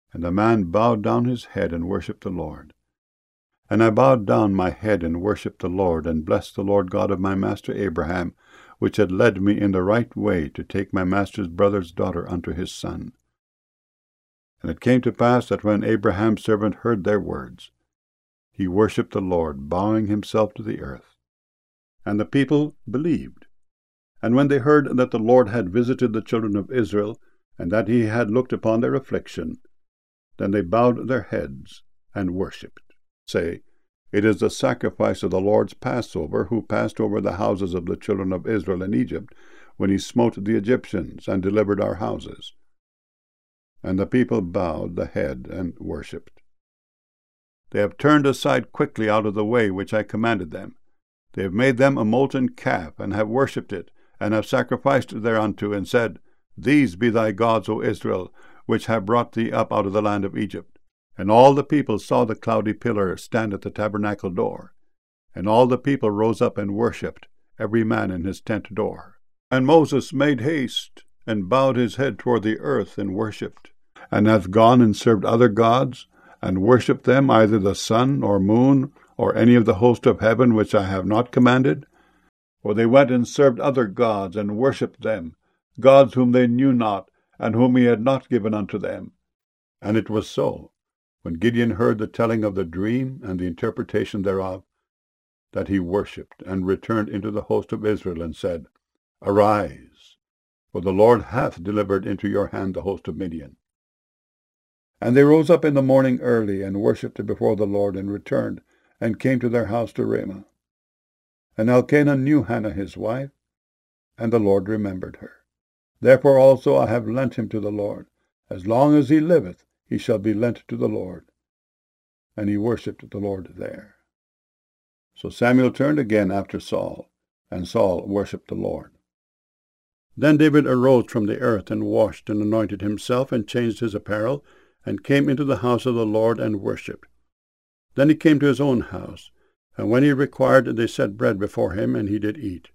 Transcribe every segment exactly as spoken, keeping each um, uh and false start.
And the man bowed down his head and worshipped the Lord. And I bowed down my head and worshipped the Lord, and blessed the Lord God of my master Abraham, which had led me in the right way to take my master's brother's daughter unto his son. And it came to pass that when Abraham's servant heard their words, he worshipped the Lord, bowing himself to the earth. And the people believed. And when they heard that the Lord had visited the children of Israel, and that he had looked upon their affliction, then they bowed their heads and worshipped. Say, it is the sacrifice of the Lord's Passover, who passed over the houses of the children of Israel in Egypt, when he smote the Egyptians, and delivered our houses. And the people bowed the head and worshipped. They have turned aside quickly out of the way which I commanded them. They have made them a molten calf, and have worshipped it, and have sacrificed thereunto, and said, These be thy gods, O Israel, which have brought thee up out of the land of Egypt. And all the people saw the cloudy pillar stand at the tabernacle door. And all the people rose up and worshipped, every man in his tent door. And Moses made haste, and bowed his head toward the earth, and worshipped, and hath gone and served other gods, and worshipped them, either the sun, or moon, or any of the host of heaven, which I have not commanded. For they went and served other gods, and worshipped them, gods whom they knew not, and whom he had not given unto them. And it was so, when Gideon heard the telling of the dream and the interpretation thereof, that he worshipped, and returned into the host of Israel, and said, Arise, for the Lord hath delivered into your hand the host of Midian. And they rose up in the morning early, and worshipped before the Lord, and returned, and came to their house to Ramah. And Elkanah knew Hannah his wife, and the Lord remembered her. Therefore also I have lent him to the Lord. As long as he liveth, he shall be lent to the Lord. And he worshipped the Lord there. So Samuel turned again after Saul, and Saul worshipped the Lord. Then David arose from the earth, and washed, and anointed himself, and changed his apparel, and came into the house of the Lord, and worshipped. Then he came to his own house, and when he required, they set bread before him, and he did eat.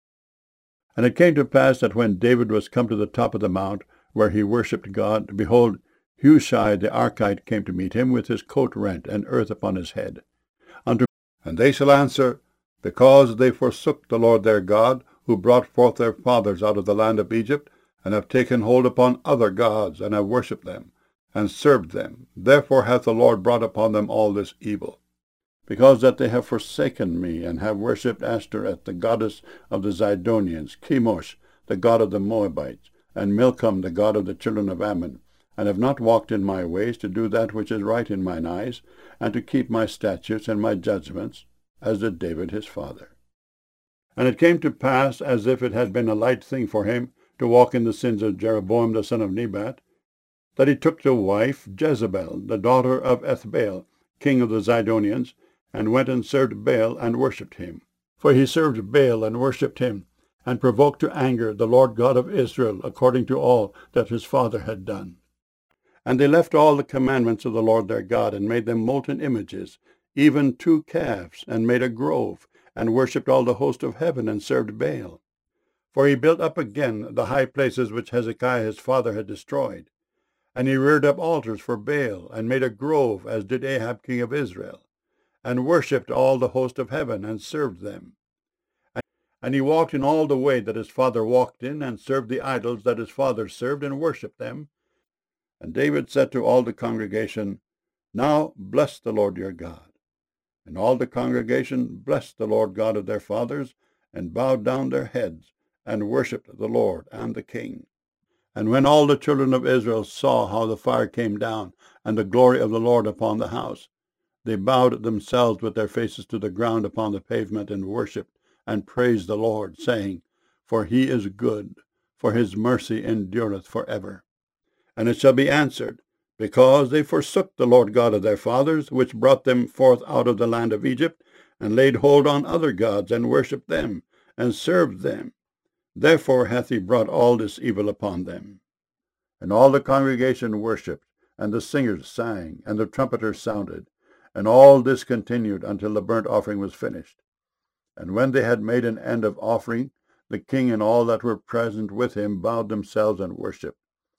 And it came to pass that when David was come to the top of the mount, where he worshipped God, behold, Hushai the Archite came to meet him, with his coat rent, and earth upon his head. Unto And they shall answer, Because they forsook the Lord their God, who brought forth their fathers out of the land of Egypt, and have taken hold upon other gods, and have worshipped them, and served them. Therefore hath the Lord brought upon them all this evil. Because that they have forsaken me, and have worshipped Ashtoreth, the goddess of the Zidonians, Chemosh, the god of the Moabites, and Milcom, the god of the children of Ammon, and have not walked in my ways, to do that which is right in mine eyes, and to keep my statutes and my judgments, as did David his father. And it came to pass, as if it had been a light thing for him to walk in the sins of Jeroboam the son of Nebat, that he took to wife Jezebel, the daughter of Ethbaal, king of the Zidonians, and went and served Baal, and worshipped him. For he served Baal, and worshipped him, and provoked to anger the Lord God of Israel, according to all that his father had done. And they left all the commandments of the Lord their God, and made them molten images, even two calves, and made a grove, and worshipped all the host of heaven, and served Baal. For he built up again the high places which Hezekiah his father had destroyed. And he reared up altars for Baal, and made a grove, as did Ahab king of Israel, and worshipped all the host of heaven, and served them. And he walked in all the way that his father walked in, and served the idols that his father served, and worshipped them. And David said to all the congregation, Now bless the Lord your God. And all the congregation blessed the Lord God of their fathers, and bowed down their heads, and worshipped the Lord and the king. And when all the children of Israel saw how the fire came down, and the glory of the Lord upon the house, they bowed themselves with their faces to the ground upon the pavement, and worshipped, and praised the Lord, saying, For he is good, for his mercy endureth for ever. And it shall be answered, Because they forsook the Lord God of their fathers, which brought them forth out of the land of Egypt, and laid hold on other gods, and worshipped them, and served them. Therefore hath he brought all this evil upon them. And all the congregation worshipped, and the singers sang, and the trumpeters sounded. And all this continued until the burnt offering was finished. And when they had made an end of offering, the king and all that were present with him bowed themselves and worshipped.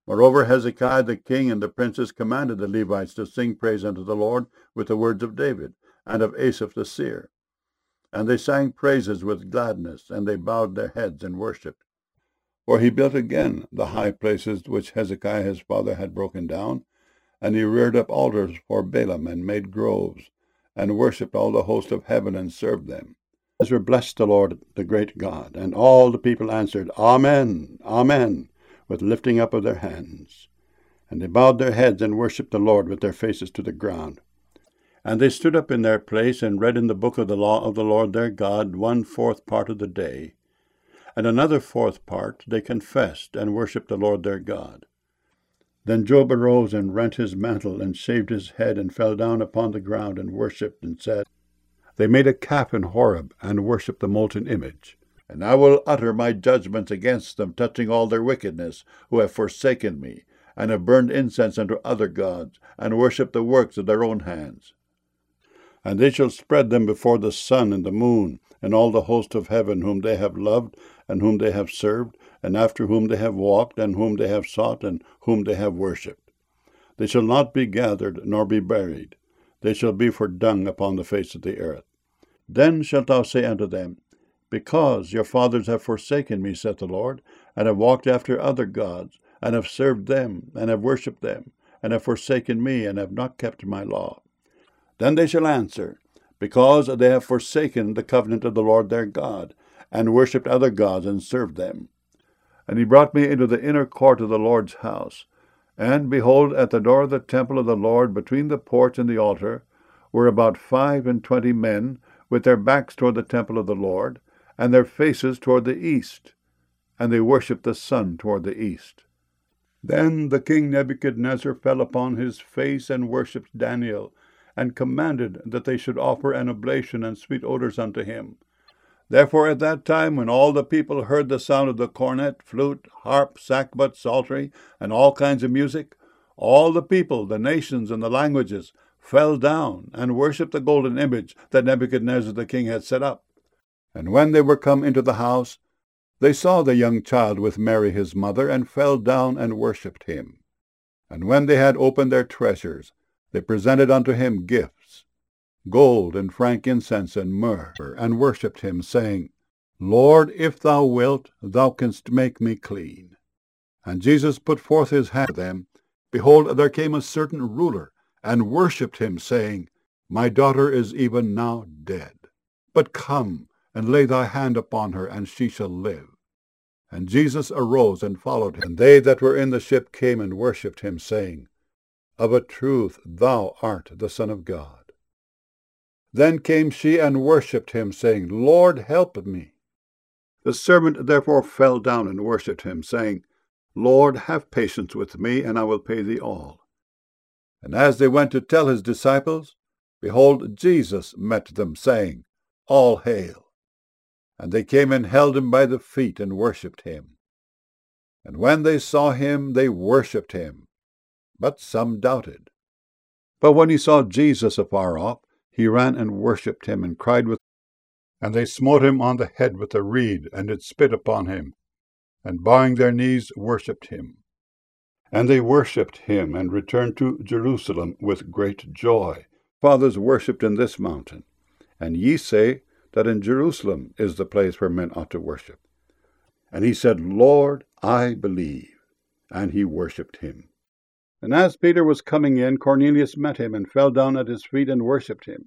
Moreover, Hezekiah the king and the princes commanded the Levites to sing praise unto the Lord with the words of David, and of Asaph the seer. And they sang praises with gladness, and they bowed their heads and worshipped. For he built again the high places which Hezekiah his father had broken down, and he reared up altars for Baalim, and made groves, and worshipped all the host of heaven, and served them. Ezra blessed the Lord, the great God, and all the people answered, Amen, Amen, with lifting up of their hands. And they bowed their heads and worshipped the Lord with their faces to the ground. And they stood up in their place and read in the book of the law of the Lord their God one fourth part of the day. And another fourth part they confessed and worshipped the Lord their God. Then Job arose and rent his mantle and shaved his head and fell down upon the ground and worshipped and said, They made a calf in Horeb and worshipped the molten image. And I will utter my judgments against them, touching all their wickedness, who have forsaken me, and have burned incense unto other gods, and worshipped the works of their own hands. And they shall spread them before the sun and the moon, and all the host of heaven, whom they have loved, and whom they have served, and after whom they have walked, and whom they have sought, and whom they have worshipped. They shall not be gathered, nor be buried. They shall be for dung upon the face of the earth. Then shalt thou say unto them, Because your fathers have forsaken me, saith the Lord, and have walked after other gods, and have served them, and have worshipped them, and have forsaken me, and have not kept my law. Then they shall answer, Because they have forsaken the covenant of the Lord their God, and worshipped other gods, and served them. And he brought me into the inner court of the Lord's house. And, behold, at the door of the temple of the Lord, between the porch and the altar, were about five and twenty men, with their backs toward the temple of the Lord, and their faces toward the east. And they worshipped the sun toward the east. Then the king Nebuchadnezzar fell upon his face and worshipped Daniel, and commanded that they should offer an oblation and sweet odors unto him. Therefore at that time, when all the people heard the sound of the cornet, flute, harp, sackbut, psaltery, and all kinds of music, all the people, the nations, and the languages fell down and worshipped the golden image that Nebuchadnezzar the king had set up. And when they were come into the house, they saw the young child with Mary his mother, and fell down and worshipped him. And when they had opened their treasures, they presented unto him gifts, gold and frankincense and myrrh, and worshipped him, saying, Lord, if thou wilt, thou canst make me clean. And Jesus put forth his hand to them. Behold, there came a certain ruler, and worshipped him, saying, My daughter is even now dead. But come, and lay thy hand upon her, and she shall live. And Jesus arose and followed him. And they that were in the ship came and worshipped him, saying, Of a truth thou art the Son of God. Then came she and worshipped him, saying, Lord, help me. The servant therefore fell down and worshipped him, saying, Lord, have patience with me, and I will pay thee all. And as they went to tell his disciples, behold, Jesus met them, saying, All hail. And they came and held him by the feet and worshipped him. And when they saw him, they worshipped him. But some doubted. But when he saw Jesus afar off, he ran and worshipped him, and cried with And they smote him on the head with a reed, and did spit upon him, and bowing their knees worshipped him. And they worshipped him, and returned to Jerusalem with great joy. Fathers worshipped in this mountain, and ye say that in Jerusalem is the place where men ought to worship. And he said, Lord, I believe. And he worshipped him. And as Peter was coming in, Cornelius met him, and fell down at his feet, and worshipped him.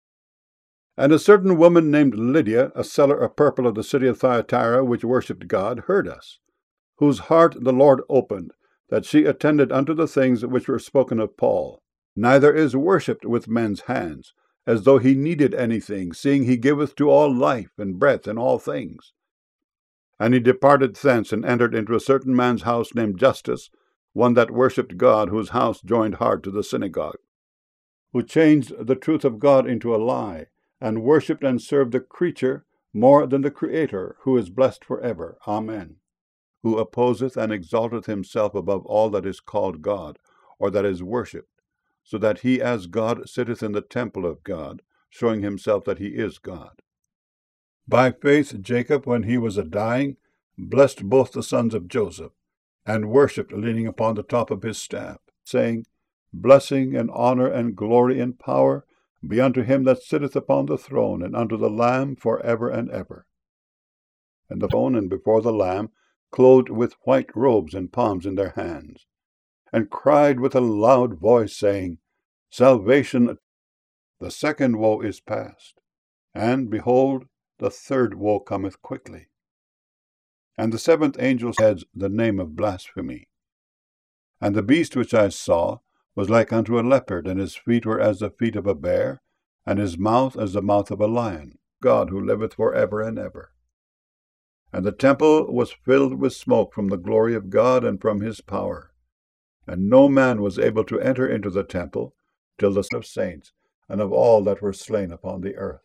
And a certain woman named Lydia, a seller of purple of the city of Thyatira, which worshipped God, heard us, whose heart the Lord opened, that she attended unto the things which were spoken of Paul. Neither is worshipped with men's hands, as though he needed anything, seeing he giveth to all life and breath and all things. And he departed thence, and entered into a certain man's house named Justus, one that worshipped God, whose house joined hard to the synagogue, who changed the truth of God into a lie, and worshipped and served the creature more than the Creator, who is blessed for ever. Amen. Who opposeth and exalteth himself above all that is called God, or that is worshipped, so that he as God sitteth in the temple of God, showing himself that he is God. By faith Jacob, when he was a dying, blessed both the sons of Joseph, and worshipped, leaning upon the top of his staff, saying, Blessing and honour and glory and power be unto him that sitteth upon the throne, and unto the Lamb for ever and ever. And the throne and before the Lamb, clothed with white robes and palms in their hands, and cried with a loud voice, saying, Salvation, the second woe is past, and, behold, the third woe cometh quickly. And the seventh angel said the name of blasphemy. And the beast which I saw was like unto a leopard, and his feet were as the feet of a bear, and his mouth as the mouth of a lion, God who liveth for ever and ever. And the temple was filled with smoke from the glory of God and from his power. And no man was able to enter into the temple till the of saints and of all that were slain upon the earth.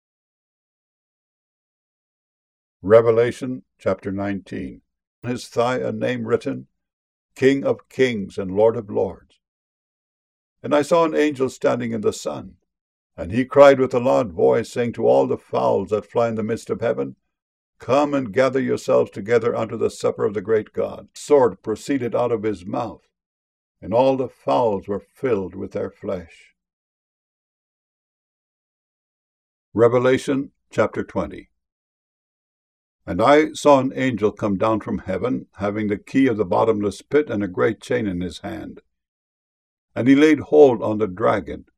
Revelation chapter nineteen. On his thigh a name written, King of kings and Lord of lords. And I saw an angel standing in the sun, and he cried with a loud voice, saying to all the fowls that fly in the midst of heaven, Come and gather yourselves together unto the supper of the great God. A sword proceeded out of his mouth, and all the fowls were filled with their flesh. Revelation chapter twenty. And I saw an angel come down from heaven, having the key of the bottomless pit and a great chain in his hand. And he laid hold on the dragon,